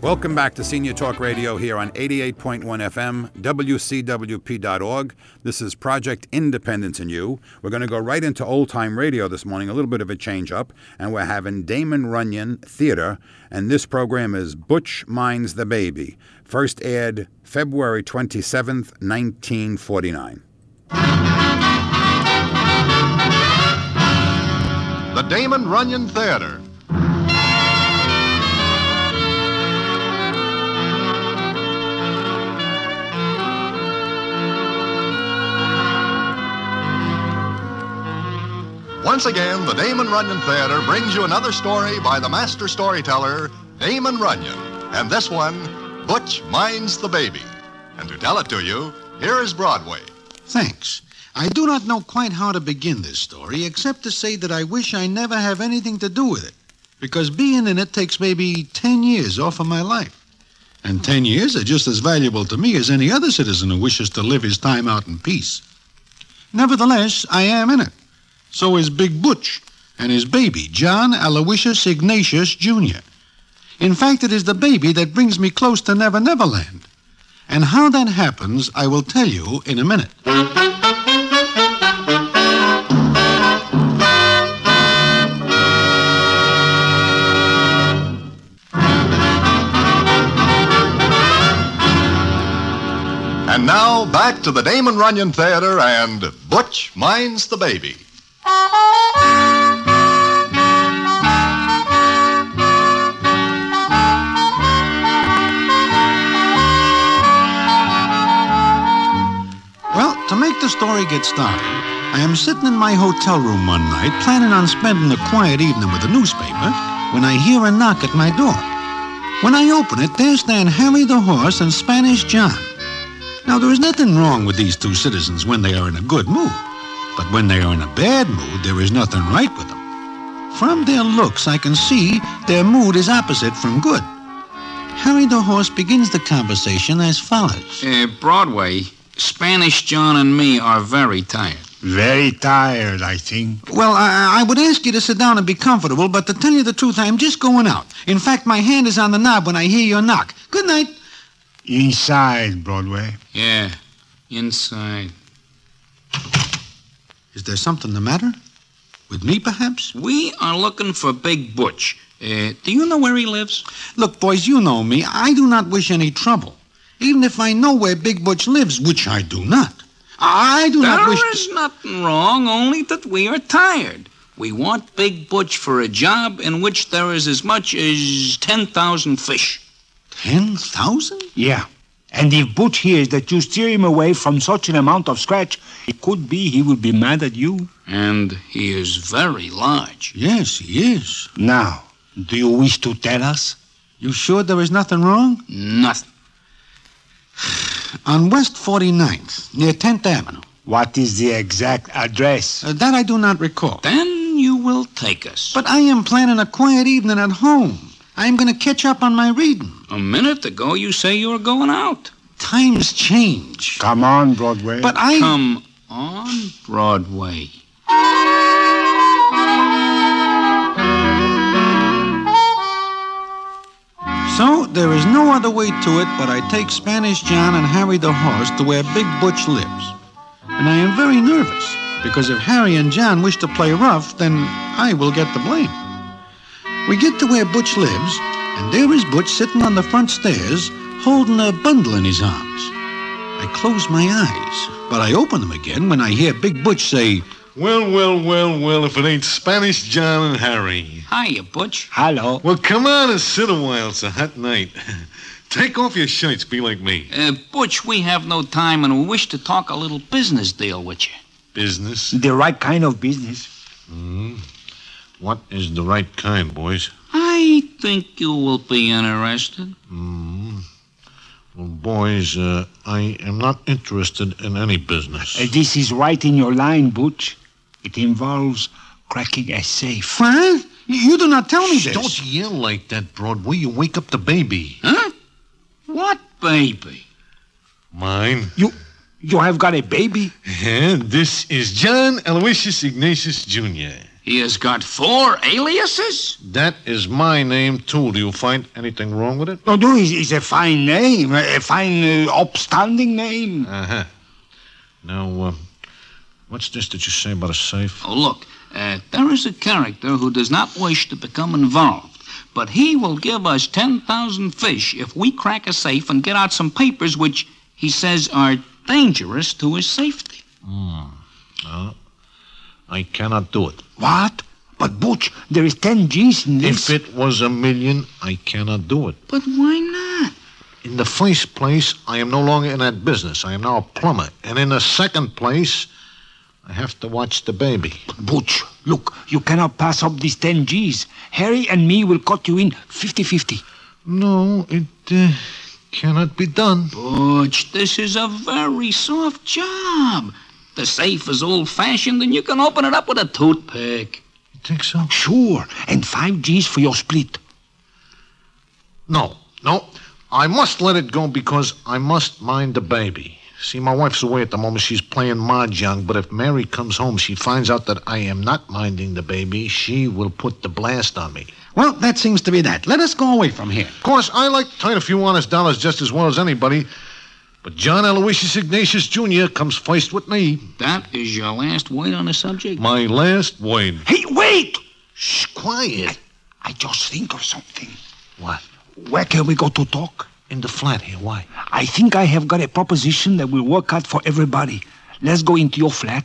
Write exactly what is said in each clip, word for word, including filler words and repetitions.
Welcome back to Senior Talk Radio here on eighty-eight point one F M, W C W P dot org. This is Project Independence in You. We're going to go right into old-time radio this morning, a little bit of a change-up, and we're having Damon Runyon Theater, and this program is Butch Minds the Baby, first aired February twenty-seventh, nineteen forty-nine. The Damon Runyon Theater. Once again, the Damon Runyon Theater brings you another story by the master storyteller, Damon Runyon. And this one, Butch Minds the Baby. And to tell it to you, here is Broadway. Thanks. I do not know quite how to begin this story, except to say that I wish I never have anything to do with it. Because being in it takes maybe ten years off of my life. And ten years are just as valuable to me as any other citizen who wishes to live his time out in peace. Nevertheless, I am in it. So is Big Butch and his baby, John Aloysius Ignatius, Junior In fact, it is the baby that brings me close to Never Never Land. And how that happens, I will tell you in a minute. And now, back to the Damon Runyon Theater and Butch Minds the Baby. Well, to make the story get started, I am sitting in my hotel room one night, planning on spending a quiet evening with a newspaper, when I hear a knock at my door. When I open it, there stand Harry the Horse and Spanish John. Now, there is nothing wrong with these two citizens when they are in a good mood. But when they are in a bad mood, there is nothing right with them. From their looks, I can see their mood is opposite from good. Harry the Horse begins the conversation as follows. Uh, Broadway, Spanish John and me are very tired. Very tired, I think. Well, I, I would ask you to sit down and be comfortable, but to tell you the truth, I am just going out. In fact, my hand is on the knob when I hear your knock. Good night. Inside, Broadway. Yeah, inside. Is there something the matter? With me, perhaps? We are looking for Big Butch. Uh, do you know where he lives? Look, boys, you know me. I do not wish any trouble. Even if I know where Big Butch lives, which I do not. I do not wish... There is nothing wrong, only that we are tired. We want Big Butch for a job in which there is as much as ten thousand fish. Ten thousand? Yeah. And if Butch hears that you steer him away from such an amount of scratch, it could be he will be mad at you. And he is very large. Yes, he is. Now, do you wish to tell us? You sure there is nothing wrong? Nothing. On West forty-ninth, near tenth Avenue. What is the exact address? Uh, that I do not recall. Then you will take us. But I am planning a quiet evening at home. I am going to catch up on my reading. A minute ago, you say you were going out. Times change. Come on, Broadway. But I... Come on, Broadway. So, there is no other way to it but I take Spanish John and Harry the Horse to where Big Butch lives. And I am very nervous, because if Harry and John wish to play rough, then I will get the blame. We get to where Butch lives, and there is Butch sitting on the front stairs, holding a bundle in his arms. I close my eyes, but I open them again when I hear Big Butch say, Well, well, well, well, if it ain't Spanish John and Harry. Hiya, Butch. Hello. Well, come on and sit a while. It's a hot night. Take off your shirts, be like me. Uh, Butch, we have no time, and we wish to talk a little business deal with you. Business? The right kind of business. Hmm. What is the right kind, boys? I think you will be interested. Hmm. Well, boys, uh, I am not interested in any business. Uh, this is right in your line, Butch. It involves cracking a safe. What? You do not tell me Shh, this. don't yell like that, Broadway. You wake up the baby. Huh? What baby? Mine. You you have got a baby? And this is John Aloysius Ignatius, Junior He has got four aliases? That is my name, too. Do you find anything wrong with it? No, no, it's, it's a fine name. A fine, uh, upstanding name. Uh-huh. Now, uh, what's this that you say about a safe? Oh, look, uh, there is a character who does not wish to become involved, but he will give us ten thousand fish if we crack a safe and get out some papers which he says are dangerous to his safety. Hmm. Uh, I cannot do it. What? But, Butch, there is ten G's in this. If it was a million, I cannot do it. But why not? In the first place, I am no longer in that business. I am now a plumber. And in the second place, I have to watch the baby. But, Butch, look, you cannot pass up these ten G's. Harry and me will cut you in fifty-fifty. No, it uh, cannot be done. Butch, this is a very soft job. The safe is old-fashioned, and you can open it up with a toothpick. You think so? Sure, and five G's for your split. No, no. I must let it go because I must mind the baby. See, my wife's away at the moment. She's playing mahjong, but if Mary comes home, she finds out that I am not minding the baby, she will put the blast on me. Well, that seems to be that. Let us go away from here. Of course, I like to earn a few honest dollars just as well as anybody, but John Aloysius Ignatius Junior comes first with me. That is your last word on the subject? My last word. Hey, wait! Shh, quiet. I, I just think of something. What? Where can we go to talk? In the flat here. Why? I think I have got a proposition that will work out for everybody. Let's go into your flat.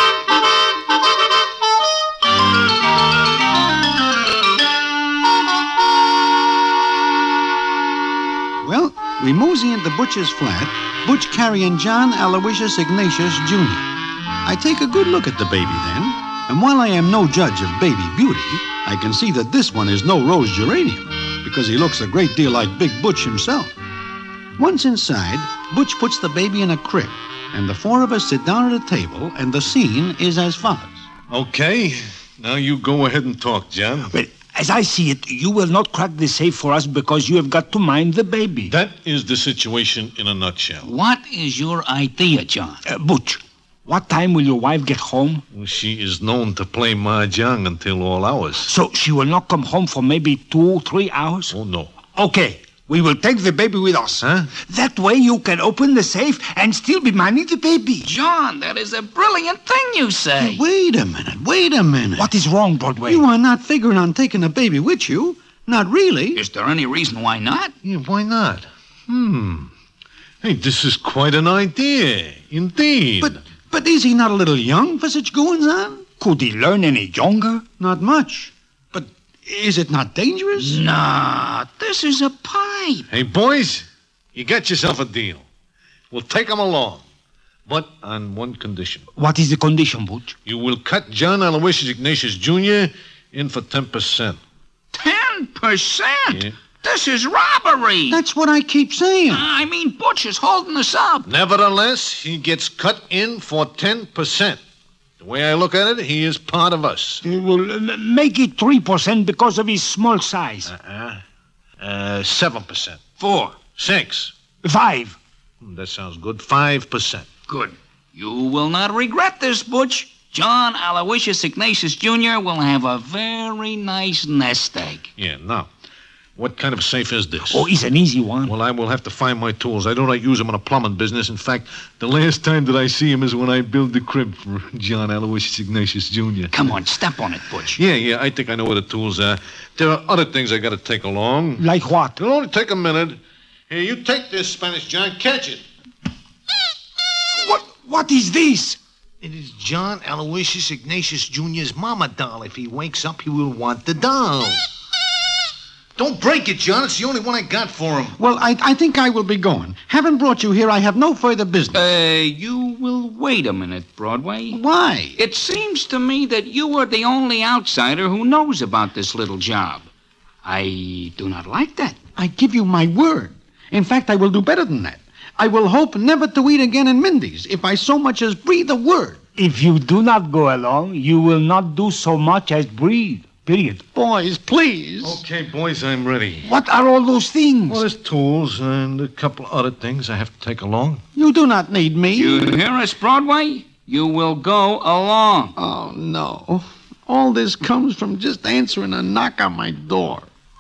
Well, we mosey into Butch's flat, Butch carrying John Aloysius Ignatius Junior I take a good look at the baby then, and while I am no judge of baby beauty, I can see that this one is no rose geranium, because he looks a great deal like Big Butch himself. Once inside, Butch puts the baby in a crib, and the four of us sit down at a table, and the scene is as follows. Okay. Now you go ahead and talk, John. Well, as I see it, you will not crack the safe for us because you have got to mind the baby. That is the situation in a nutshell. What is your idea, John? Uh, Butch, what time will your wife get home? Well, she is known to play mahjong until all hours. So she will not come home for maybe two, three hours? Oh, no. Okay. We will take the baby with us. Huh? That way you can open the safe and still be minding the baby. John, that is a brilliant thing you say. Now, wait a minute, wait a minute. What is wrong, Broadway? You are not figuring on taking the baby with you. Not really. Is there any reason why not? Yeah, why not? Hmm. Hey, this is quite an idea. Indeed. But, but is he not a little young for such goings-on? Could he learn any younger? Not much. Is it not dangerous? Nah, this is a pipe. Hey, boys, you got yourself a deal. We'll take him along, but on one condition. What is the condition, Butch? You will cut John Aloysius Ignatius Junior in for ten percent. Ten percent? Yeah. This is robbery. That's what I keep saying. I mean, Butch is holding us up. Nevertheless, he gets cut in for ten percent. The way I look at it, he is part of us. Uh, well, uh, make it three percent because of his small size. Uh-uh. Uh, seven percent. Four. Six. Five. That sounds good. Five percent. Good. You will not regret this, Butch. John Aloysius Ignatius Junior will have a very nice nest egg. Yeah, now, what kind of safe is this? Oh, it's an easy one. Well, I will have to find my tools. I do not use them in a plumbing business. In fact, the last time that I see him is when I build the crib for John Aloysius Ignatius Junior Come on, step on it, Butch. Yeah, yeah, I think I know where the tools are. There are other things I got to take along. Like what? It'll only take a minute. Here, you take this, Spanish John. Catch it. What? What is this? It is John Aloysius Ignatius Junior's mama doll. If he wakes up, he will want the doll. Don't break it, John. It's the only one I got for him. Well, I, I think I will be going. Having brought you here, I have no further business. Uh, you will wait a minute, Broadway. Why? It seems to me that you are the only outsider who knows about this little job. I do not like that. I give you my word. In fact, I will do better than that. I will hope never to eat again in Mindy's if I so much as breathe a word. If you do not go along, you will not do so much as breathe. Period. Boys, please. Okay, boys, I'm ready. What are all those things? Well, there's tools and a couple other things I have to take along. You do not need me. You hear us, Broadway? You will go along. Oh, no. All this comes from just answering a knock on my door.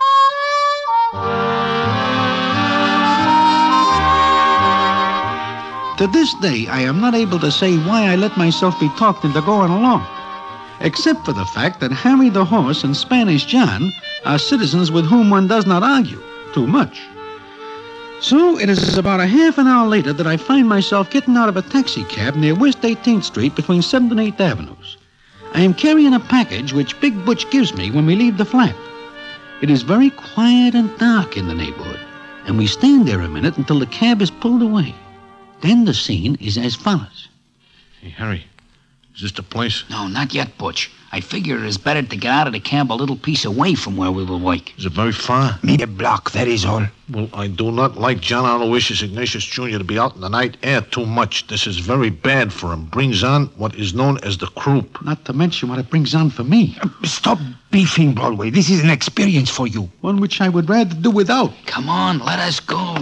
To this day, I am not able to say why I let myself be talked into going along, except for the fact that Harry the Horse and Spanish John are citizens with whom one does not argue too much. So it is about a half an hour later that I find myself getting out of a taxi cab near West eighteenth Street between seventh and eighth Avenues. I am carrying a package which Big Butch gives me when we leave the flat. It is very quiet and dark in the neighborhood, and we stand there a minute until the cab is pulled away. Then the scene is as follows. Hey, Harry, is this the place? No, not yet, Butch. I figure it is better to get out of the cab a little piece away from where we will wake. Is it very far? Maybe a block, that is all. Well, I do not like John Aloysius Ignatius Junior to be out in the night air too much. This is very bad for him. Brings on what is known as the croup. Not to mention what it brings on for me. Uh, stop beefing, Broadway. This is an experience for you. One which I would rather do without. Come on, let us go.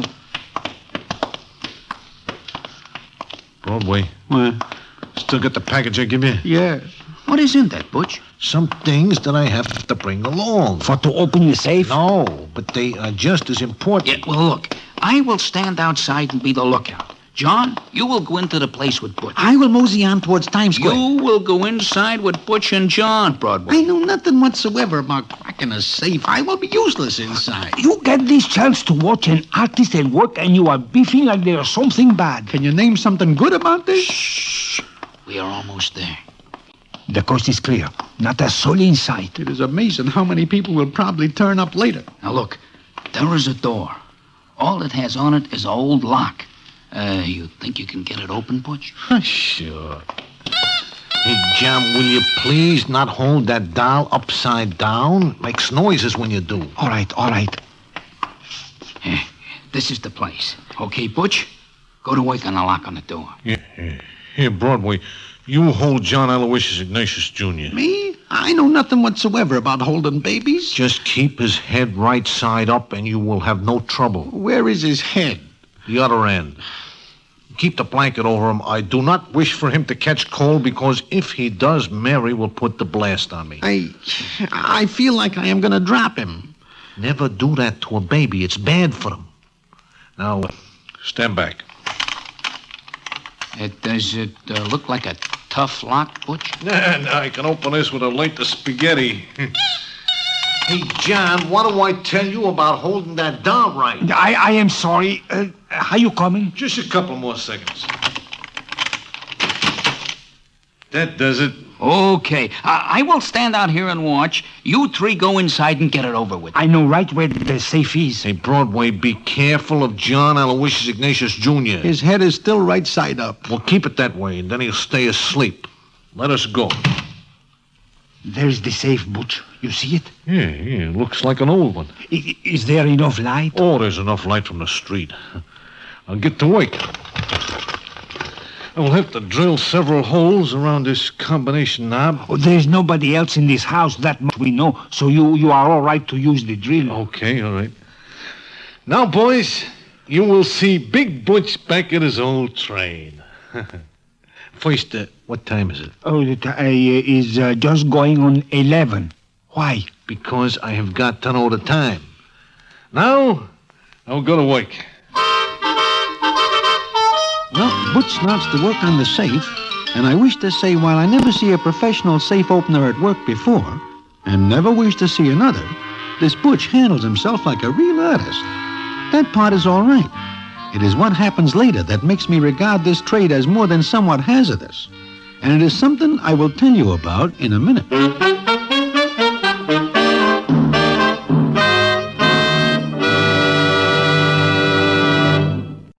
Broadway, Well, still got the package I give you? yeah. What is in that, Butch? Some things that I have to bring along. For to open the safe? No, but they are just as important. Yeah, well, look, I will stand outside and be the lookout. John, you will go into the place with Butch. I will mosey on towards Times Square. You will go inside with Butch and John, Broadway. I know nothing whatsoever about cracking a safe. I will be useless inside. You get this chance to watch an artist at work and you are beefing like there is something bad. Can you name something good about this? Shh. We are almost there. The coast is clear. Not a soul in sight. It is amazing how many people will probably turn up later. Now, look, there is a door. All it has on it is an old lock. Uh, you think you can get it open, Butch? Sure. Hey, John, will you please not hold that dial upside down? Makes noises when you do. All right, all right. Eh, this is the place. Okay, Butch? Go to work on the lock on the door. Yeah, yeah. Here, Broadway, you hold John Aloysius Ignatius Junior Me? I know nothing whatsoever about holding babies. Just keep his head right side up and you will have no trouble. Where is his head? The other end. Keep the blanket over him. I do not wish for him to catch cold because if he does, Mary will put the blast on me. I... I feel like I am going to drop him. Never do that to a baby. It's bad for them. Now, uh, stand back. It, does it uh, look like a tough lock, Butch? Nah, nah, I can open this with a light of spaghetti. Hey, John, what do I tell you about holding that down right? I, I am sorry. Uh, are you coming? Just a couple more seconds. That does it. Okay. I, I will stand out here and watch. You three go inside and get it over with. I know right where the safe is. Hey, Broadway, be careful of John Aloysius Ignatius Junior His head is still right side up. Well, keep it that way, and then he'll stay asleep. Let us go. There's the safe, Butch. You see it? Yeah, yeah, looks like an old one. I, is there enough light? Oh, there's enough light from the street. I'll get to work. I will have to drill several holes around this combination knob. Oh, there's nobody else in this house, that much we know, so you, you are all right to use the drill. Okay, all right. Now, boys, you will see Big Butch back at his old train. First, uh, what time is it? Oh, it uh, is uh, just going on eleven. Why? Because I have got to know the time. Now, I'll go to work. Well, Butch starts to work on the safe, and I wish to say while I never see a professional safe opener at work before, and never wish to see another, this Butch handles himself like a real artist. That part is all right. It is what happens later that makes me regard this trade as more than somewhat hazardous. And it is something I will tell you about in a minute.